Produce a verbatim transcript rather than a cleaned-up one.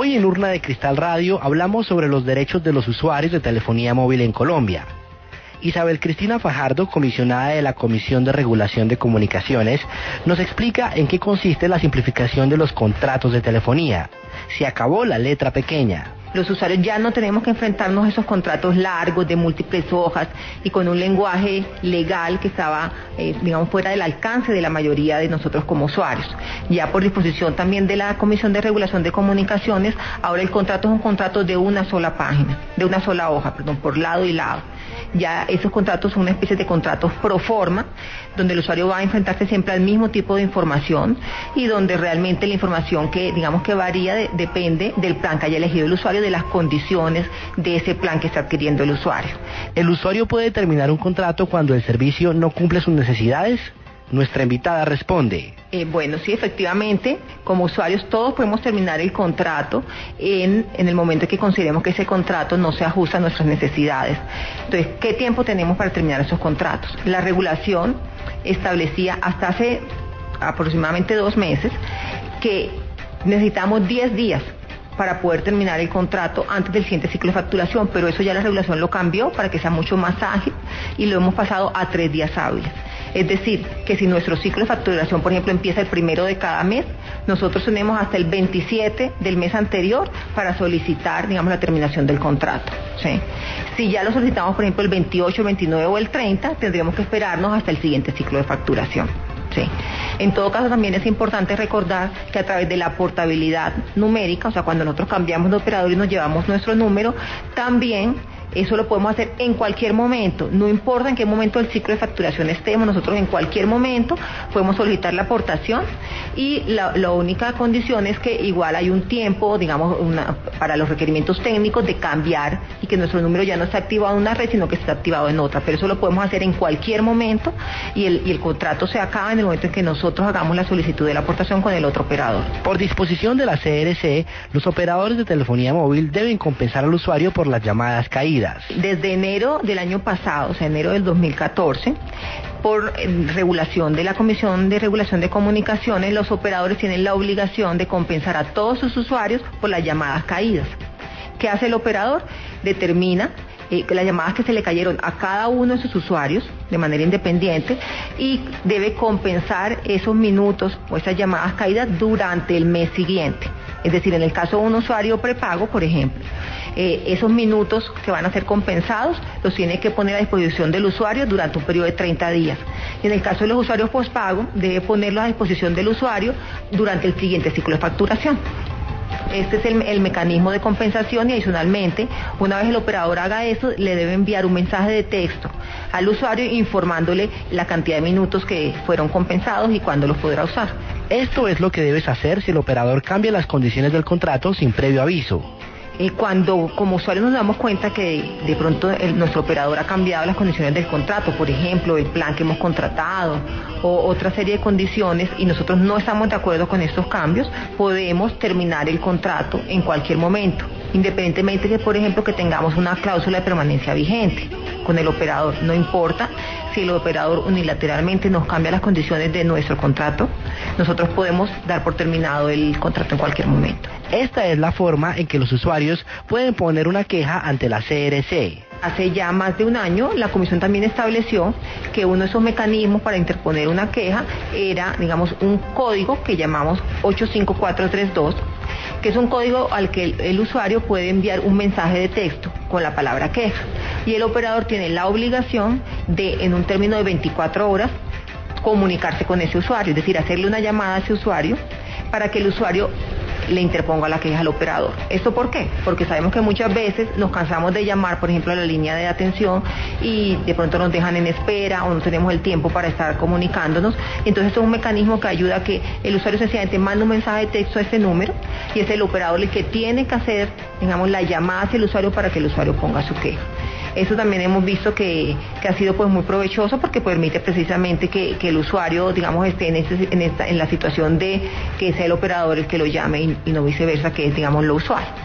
Hoy en Urna de Cristal Radio hablamos sobre los derechos de los usuarios de telefonía móvil en Colombia. Isabel Cristina Fajardo, comisionada de la Comisión de Regulación de Comunicaciones, nos explica en qué consiste la simplificación de los contratos de telefonía. Se acabó la letra pequeña. Los usuarios ya no tenemos que enfrentarnos a esos contratos largos de múltiples hojas y con un lenguaje legal que estaba, eh, digamos, fuera del alcance de la mayoría de nosotros como usuarios. Ya por disposición también de la Comisión de Regulación de Comunicaciones, ahora el contrato es un contrato de una sola página, de una sola hoja, perdón, por lado y lado. Ya esos contratos son una especie de contratos pro forma, donde el usuario va a enfrentarse siempre al mismo tipo de información y donde realmente la información que, digamos que varía, de, depende del plan que haya elegido el usuario, de las condiciones de ese plan que está adquiriendo el usuario. ¿El usuario puede terminar un contrato cuando el servicio no cumple sus necesidades? Nuestra invitada responde. Eh, bueno, sí, efectivamente, como usuarios todos podemos terminar el contrato en, en el momento en que consideremos que ese contrato no se ajusta a nuestras necesidades. Entonces, ¿qué tiempo tenemos para terminar esos contratos? La regulación establecía hasta hace aproximadamente dos meses que necesitamos diez días para poder terminar el contrato antes del siguiente ciclo de facturación, pero eso ya la regulación lo cambió para que sea mucho más ágil y lo hemos pasado a tres días hábiles. Es decir, que si nuestro ciclo de facturación, por ejemplo, empieza el primero de cada mes, nosotros tenemos hasta el veintisiete del mes anterior para solicitar, digamos, la terminación del contrato, ¿sí? Si ya lo solicitamos, por ejemplo, el veintiocho, veintinueve o el treinta, tendríamos que esperarnos hasta el siguiente ciclo de facturación. Sí. En todo caso, también es importante recordar que a través de la portabilidad numérica, o sea, cuando nosotros cambiamos de operador y nos llevamos nuestro número, también eso lo podemos hacer en cualquier momento, no importa en qué momento del ciclo de facturación estemos, nosotros en cualquier momento podemos solicitar la aportación y la, la única condición es que igual hay un tiempo, digamos, una, para los requerimientos técnicos de cambiar y que nuestro número ya no está activado en una red, sino que está activado en otra, pero eso lo podemos hacer en cualquier momento y el, y el contrato se acaba en el momento en que nosotros hagamos la solicitud de la aportación con el otro operador. Por disposición de la C R C, los operadores de telefonía móvil deben compensar al usuario por las llamadas caídas. Desde enero del año pasado, o sea, enero del dos mil catorce, por eh, regulación de la Comisión de Regulación de Comunicaciones, los operadores tienen la obligación de compensar a todos sus usuarios por las llamadas caídas. ¿Qué hace el operador? Determina eh, las llamadas que se le cayeron a cada uno de sus usuarios de manera independiente y debe compensar esos minutos o esas llamadas caídas durante el mes siguiente. Es decir, en el caso de un usuario prepago, por ejemplo, eh, esos minutos que van a ser compensados los tiene que poner a disposición del usuario durante un periodo de treinta días. Y en el caso de los usuarios postpago, debe ponerlos a disposición del usuario durante el siguiente ciclo de facturación. Este es el, el mecanismo de compensación y adicionalmente, una vez el operador haga eso, le debe enviar un mensaje de texto al usuario informándole la cantidad de minutos que fueron compensados y cuándo los podrá usar. Esto es lo que debes hacer si el operador cambia las condiciones del contrato sin previo aviso. Eh, cuando como usuarios nos damos cuenta que de pronto el, nuestro operador ha cambiado las condiciones del contrato, por ejemplo, el plan que hemos contratado o otra serie de condiciones y nosotros no estamos de acuerdo con estos cambios, podemos terminar el contrato en cualquier momento, independientemente de, por ejemplo, que tengamos una cláusula de permanencia vigente con el operador. No importa si el operador unilateralmente nos cambia las condiciones de nuestro contrato, nosotros podemos dar por terminado el contrato en cualquier momento. Esta es la forma en que los usuarios pueden poner una queja ante la C R C. Hace ya más de un año, la Comisión también estableció que uno de esos mecanismos para interponer una queja era, digamos, un código que llamamos ocho cinco cuatro tres dos, que es un código al que el, el usuario puede enviar un mensaje de texto con la palabra queja. Y el operador tiene la obligación de, en un término de veinticuatro horas, comunicarse con ese usuario, es decir, hacerle una llamada a ese usuario para que el usuario le interponga la queja al operador. ¿Esto por qué? Porque sabemos que muchas veces nos cansamos de llamar, por ejemplo, a la línea de atención y de pronto nos dejan en espera o no tenemos el tiempo para estar comunicándonos. Entonces esto es un mecanismo que ayuda a que el usuario sencillamente mande un mensaje de texto a ese número y es el operador el que tiene que hacer, digamos, la llamada hacia el usuario para que el usuario ponga su queja. Eso también hemos visto que, que ha sido pues muy provechoso porque permite precisamente que, que el usuario, digamos, esté en, este, en, esta, en la situación de que sea el operador el que lo llame y, y no viceversa, que es, digamos, lo usual.